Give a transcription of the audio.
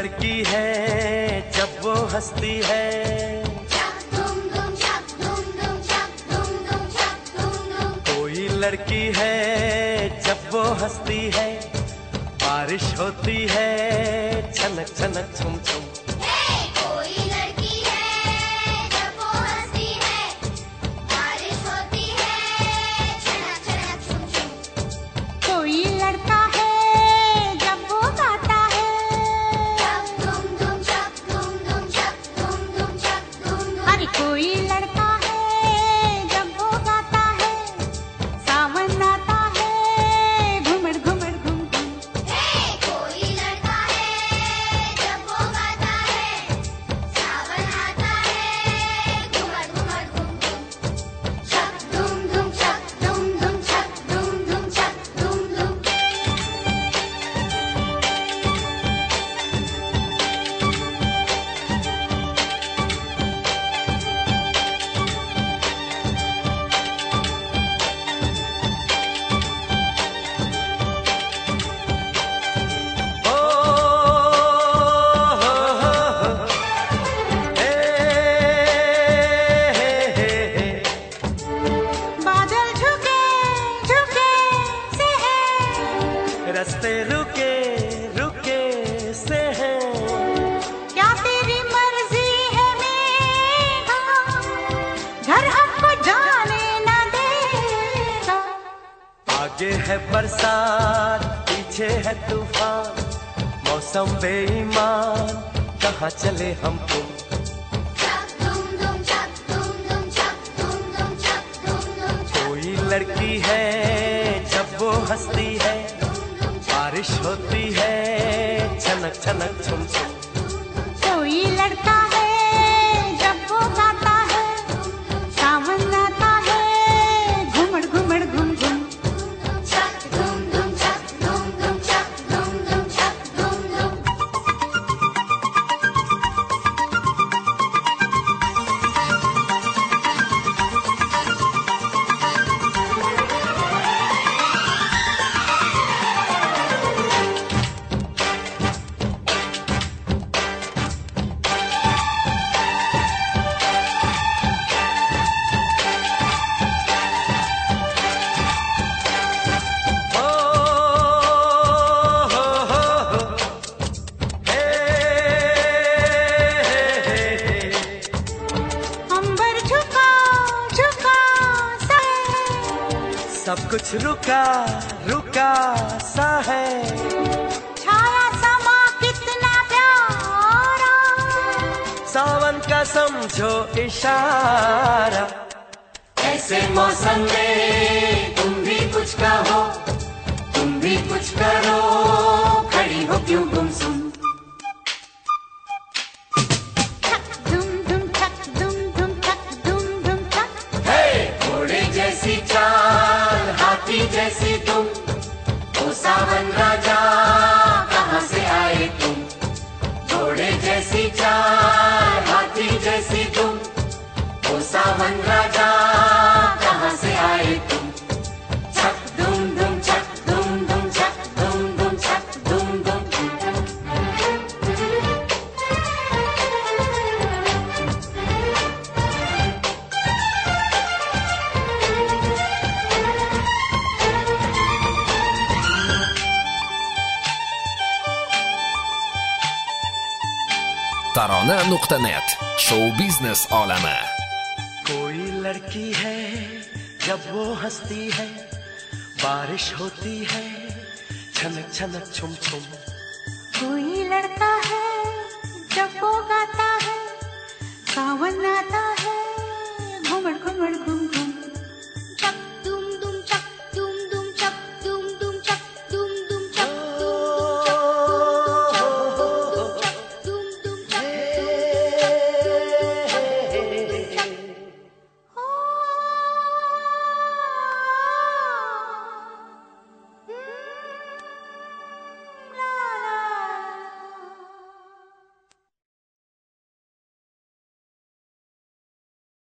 लड़की है जब वो हंसती है, कोई लड़की है जब वो हंसती है, बारिश होती है छनक छनक छुम छुम। कोई लड़की है जब वो हंसती है, बारिश होती है छनक छनक छुम छुम। कोई लड़का है जब वो गाता है, अरे कोई लड़का है जब वो गाता है, सावन आता है घुमड़ घुमड़ घुम घुम। कोई लड़का है जब वो गाता है, सावन आता है घुमड़ घुमड़ घुम घुम। छक धुम धुम छक धुम धुम छक धुम धुम छक धुम धुम। ओ हे बादल झुके झुके से है, रास्ते रुके रुके से हैं, क्या तेरी मर्जी है मेघा, घर हमको जाने न देगा। आगे है बरसात पीछे है तूफान, मौसम बेईमान कहाँ चले हम तुम। छक धुम धुम छक धुम धुम छक धुम धुम छक धुम धुम छक। कोई लड़की है जब वो हंसती है, बारिश होती है छनक छनक छुम छुम। कोई लड़का है जब वो गाता है, सावन आता है घुमड़ घुमड़ घुम घुम। छक धुम धुम छक धुम धुम छक धुम धुम छक धुम धुम। हो हे अंबर झुका झुका सा है, सब कुछ रुका रुका सा है, छाया समा कितना प्यारा, सावन का समझो इशारा। ऐसे मौसम में तुम भी कुछ कहो, तुम भी कुछ करो, खड़ी हो क्यों गुमसुम। धुम धुम छक धुम धुम छक धुम धुम छक। हे घोड़े जैसी चाल, हाथी जैसी तुम, ओ सावन राजा कहाँ से आए तुम। घोड़े जैसी चाल, हाथी जैसी तुम, ओ सावन राजा कहाँ से आए तुम। छक धुम धुम छक धुम धुम छक धुम धुम छक धुम धुम। Tarana.net Show Business olami. कोई लड़की है जब वो हंसती है, बारिश होती है छनक छनक छुम छुम। कोई लड़का है